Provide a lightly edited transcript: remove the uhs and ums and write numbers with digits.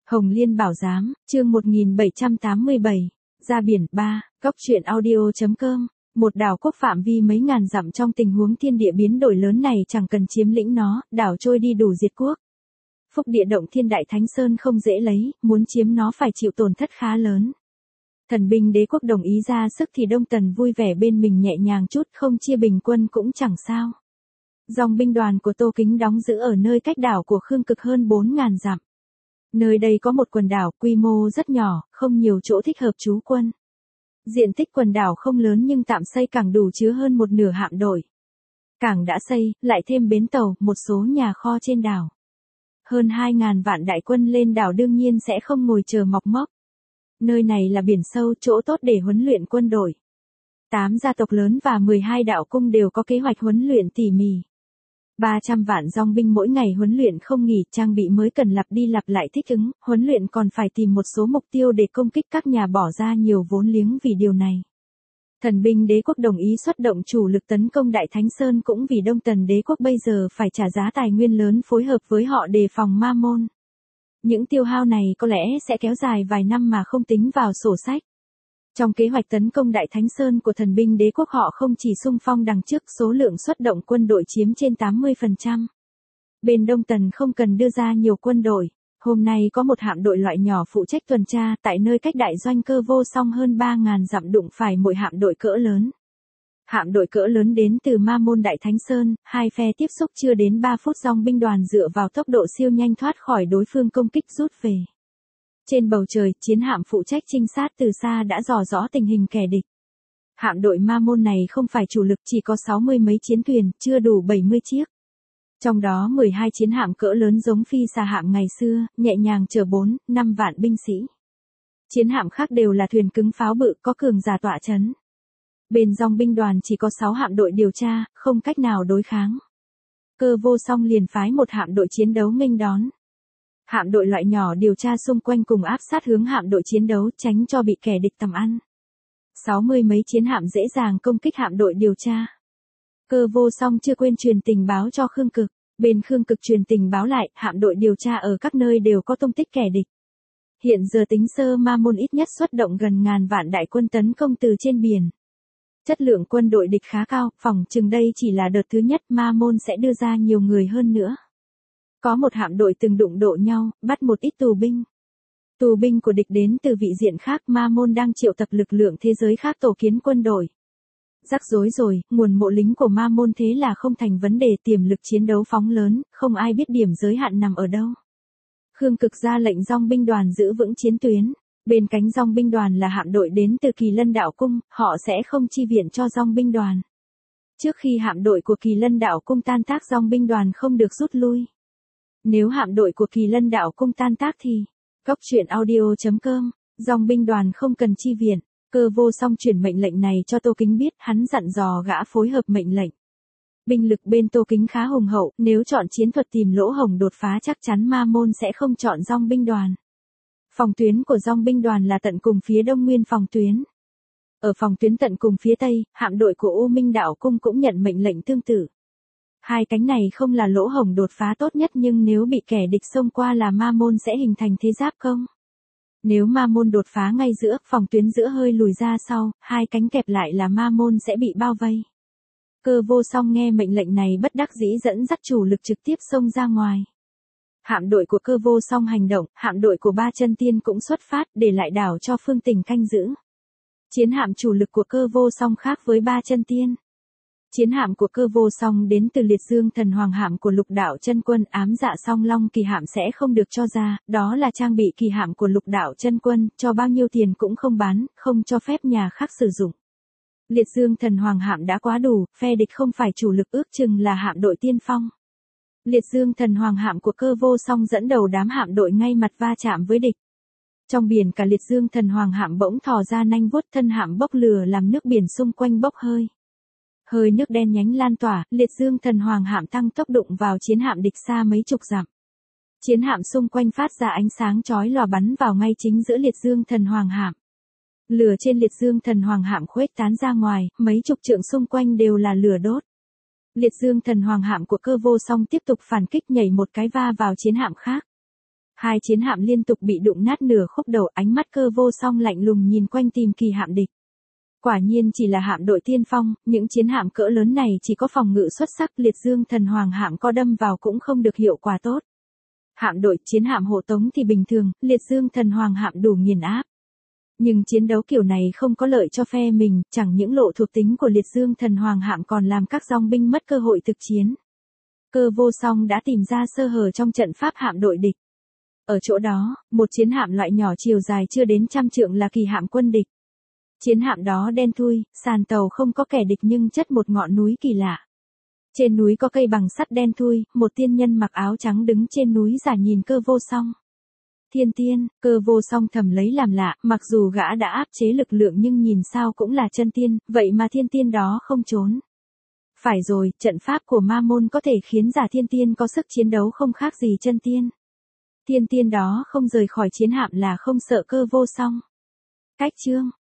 Hồng Liên Bảo Giám, chương 1787, ra biển 3, góc truyện audio.com, một đảo quốc phạm vi mấy ngàn dặm trong tình huống thiên địa biến đổi lớn này chẳng cần chiếm lĩnh nó, đảo trôi đi đủ diệt quốc. Phúc địa động thiên đại thánh sơn không dễ lấy, muốn chiếm nó phải chịu tổn thất khá lớn. Thần binh đế quốc đồng ý ra sức thì Đông Tần vui vẻ bên mình nhẹ nhàng chút, không chia bình quân cũng chẳng sao. Dòng binh đoàn của Tô Kính đóng giữ ở nơi cách đảo của Khương Cực hơn 4.000 dặm. Nơi đây có một quần đảo quy mô rất nhỏ, không nhiều chỗ thích hợp trú quân. Diện tích quần đảo không lớn nhưng tạm xây cảng đủ chứa hơn một nửa hạm đội. Cảng đã xây, lại thêm bến tàu, một số nhà kho trên đảo. Hơn 2.000 vạn đại quân lên đảo đương nhiên sẽ không ngồi chờ mọc mốc. Nơi này là biển sâu, chỗ tốt để huấn luyện quân đội. 8 gia tộc lớn và 12 đạo cung đều có kế hoạch huấn luyện tỉ mỉ. 300 vạn dòng binh mỗi ngày huấn luyện không nghỉ, trang bị mới cần lặp đi lặp lại thích ứng, huấn luyện còn phải tìm một số mục tiêu để công kích, các nhà bỏ ra nhiều vốn liếng vì điều này. Thần binh đế quốc đồng ý xuất động chủ lực tấn công Đại Thánh Sơn cũng vì Đông Tần đế quốc bây giờ phải trả giá tài nguyên lớn phối hợp với họ đề phòng ma môn. Những tiêu hao này có lẽ sẽ kéo dài vài năm mà không tính vào sổ sách. Trong kế hoạch tấn công Đại Thánh Sơn của thần binh đế quốc, họ không chỉ xung phong đằng trước, số lượng xuất động quân đội chiếm trên 80%. Bên Đông Tần không cần đưa ra nhiều quân đội. Hôm nay có một hạm đội loại nhỏ phụ trách tuần tra tại nơi cách đại doanh Cơ Vô Song hơn 3.000 dặm, đụng phải một hạm đội cỡ lớn. Hạm đội cỡ lớn đến từ Ma Môn Đại Thánh Sơn, hai phe tiếp xúc chưa đến 3 phút, dòng binh đoàn dựa vào tốc độ siêu nhanh thoát khỏi đối phương công kích rút về. Trên bầu trời, chiến hạm phụ trách trinh sát từ xa đã dò rõ tình hình kẻ địch. Hạm đội Ma Môn này không phải chủ lực, chỉ có 60 mấy chiến thuyền, chưa đủ 70 chiếc. Trong đó 12 chiến hạm cỡ lớn giống phi xà hạm ngày xưa, nhẹ nhàng chở 4-5 vạn binh sĩ. Chiến hạm khác đều là thuyền cứng pháo bự, có cường giả tọa chấn. Bên dòng binh đoàn chỉ có 6 hạm đội điều tra, không cách nào đối kháng. Cơ Vô Song liền phái một hạm đội chiến đấu nghênh đón. Hạm đội loại nhỏ điều tra xung quanh cùng áp sát hướng hạm đội chiến đấu, tránh cho bị kẻ địch tầm ăn. 60 mấy chiến hạm dễ dàng công kích hạm đội điều tra. Cơ Vô Song chưa quên truyền tình báo cho Khương Cực. Bên Khương Cực truyền tình báo lại, hạm đội điều tra ở các nơi đều có tung tích kẻ địch. Hiện giờ tính sơ Ma Môn ít nhất xuất động gần ngàn vạn đại quân tấn công từ trên biển. Chất lượng quân đội địch khá cao, phỏng chừng đây chỉ là đợt thứ nhất, Ma Môn sẽ đưa ra nhiều người hơn nữa. Có một hạm đội từng đụng độ nhau, bắt một ít tù binh. Tù binh của địch đến từ vị diện khác, Ma Môn đang triệu tập lực lượng thế giới khác tổ kiến quân đội. Rắc rối rồi, nguồn mộ lính của Ma Môn thế là không thành vấn đề, tiềm lực chiến đấu phóng lớn, không ai biết điểm giới hạn nằm ở đâu. Khương Cực ra lệnh dòng binh đoàn giữ vững chiến tuyến. Bên cánh dòng binh đoàn là hạm đội đến từ Kỳ Lân Đạo Cung, họ sẽ không chi viện cho dòng binh đoàn. Trước khi hạm đội của Kỳ Lân Đạo Cung tan tác, dòng binh đoàn không được rút lui. Nếu hạm đội của Kỳ Lân Đạo Cung tan tác thì, góc truyện audio.com, dòng binh đoàn không cần chi viện. Cơ Vô Song chuyển mệnh lệnh này cho Tô Kính biết, hắn dặn dò gã phối hợp mệnh lệnh. Binh lực bên Tô Kính khá hùng hậu, nếu chọn chiến thuật tìm lỗ hổng đột phá chắc chắn Ma Môn sẽ không chọn dòng binh đoàn. Phòng tuyến của dòng binh đoàn là tận cùng phía đông nguyên phòng tuyến. Ở phòng tuyến tận cùng phía tây, hạm đội của U Minh Đạo Cung cũng nhận mệnh lệnh tương tự. Hai cánh này không là lỗ hổng đột phá tốt nhất, nhưng nếu bị kẻ địch xông qua là Ma Môn sẽ hình thành thế giáp công. Nếu Ma Môn đột phá ngay giữa, phòng tuyến giữa hơi lùi ra sau, hai cánh kẹp lại là Ma Môn sẽ bị bao vây. Cơ Vô Song nghe mệnh lệnh này bất đắc dĩ dẫn dắt chủ lực trực tiếp xông ra ngoài. Hạm đội của Cơ Vô Song hành động, hạm đội của Ba Chân Tiên cũng xuất phát, để lại đảo cho Phương Tình canh giữ. Chiến hạm chủ lực của Cơ Vô Song khác với Ba Chân Tiên. Chiến hạm của Cơ Vô Song đến từ Liệt Dương Thần Hoàng hạm của Lục Đạo Chân Quân, Ám Dạ Song Long kỳ hạm sẽ không được cho ra, đó là trang bị kỳ hạm của Lục Đạo Chân Quân, cho bao nhiêu tiền cũng không bán, không cho phép nhà khác sử dụng. Liệt Dương Thần Hoàng hạm đã quá đủ, phe địch không phải chủ lực, ước chừng là hạm đội tiên phong. Liệt Dương Thần Hoàng hạm của Cơ Vô Song dẫn đầu đám hạm đội ngay mặt va chạm với địch. Trong biển cả Liệt Dương Thần Hoàng hạm bỗng thò ra nanh vuốt, thân hạm bốc lửa làm nước biển xung quanh bốc hơi. Hơi nước đen nhánh lan tỏa, Liệt Dương Thần Hoàng hạm tăng tốc đụng vào chiến hạm địch xa mấy chục dặm. Chiến hạm xung quanh phát ra ánh sáng chói lòa bắn vào ngay chính giữa Liệt Dương Thần Hoàng hạm. Lửa trên Liệt Dương Thần Hoàng hạm khuếch tán ra ngoài, mấy chục trượng xung quanh đều là lửa đốt. Liệt Dương Thần Hoàng hạm của Cơ Vô Song tiếp tục phản kích, nhảy một cái va vào chiến hạm khác. Hai chiến hạm liên tục bị đụng nát nửa khúc đầu, ánh mắt Cơ Vô Song lạnh lùng nhìn quanh tìm kỳ hạm địch. Quả nhiên chỉ là hạm đội tiên phong, những chiến hạm cỡ lớn này chỉ có phòng ngự xuất sắc, Liệt Dương Thần Hoàng hạm có đâm vào cũng không được hiệu quả tốt. Hạm đội chiến hạm hộ tống thì bình thường, Liệt Dương Thần Hoàng hạm đủ nghiền áp. Nhưng chiến đấu kiểu này không có lợi cho phe mình, chẳng những lộ thuộc tính của Liệt Dương Thần Hoàng hạm còn làm các dòng binh mất cơ hội thực chiến. Cơ Vô Song đã tìm ra sơ hở trong trận pháp hạm đội địch. Ở chỗ đó, một chiến hạm loại nhỏ chiều dài chưa đến 100 trượng là kỳ hạm quân địch. Chiến hạm đó đen thui, sàn tàu không có kẻ địch nhưng chất một ngọn núi kỳ lạ. Trên núi có cây bằng sắt đen thui, một tiên nhân mặc áo trắng đứng trên núi giả nhìn Cơ Vô Song. Thiên tiên, Cơ Vô Song thầm lấy làm lạ, mặc dù gã đã áp chế lực lượng nhưng nhìn sao cũng là chân tiên, vậy mà thiên tiên đó không trốn. Phải rồi, trận pháp của ma môn có thể khiến giả thiên tiên có sức chiến đấu không khác gì chân tiên. Thiên tiên đó không rời khỏi chiến hạm là không sợ Cơ Vô Song. Cách chương